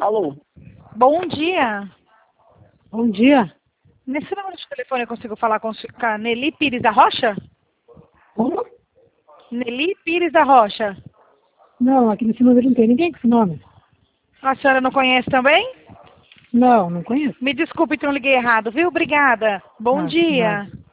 Alô? Bom dia. Bom dia. Nesse número de telefone eu consigo falar com a Nelly Pires da Rocha? Como? Nelly Pires da Rocha. Não, aqui nesse número não tem ninguém com esse nome. A senhora não conhece também? Não, não conheço. Me desculpe, então liguei errado, viu? Obrigada. Bom dia. Nada.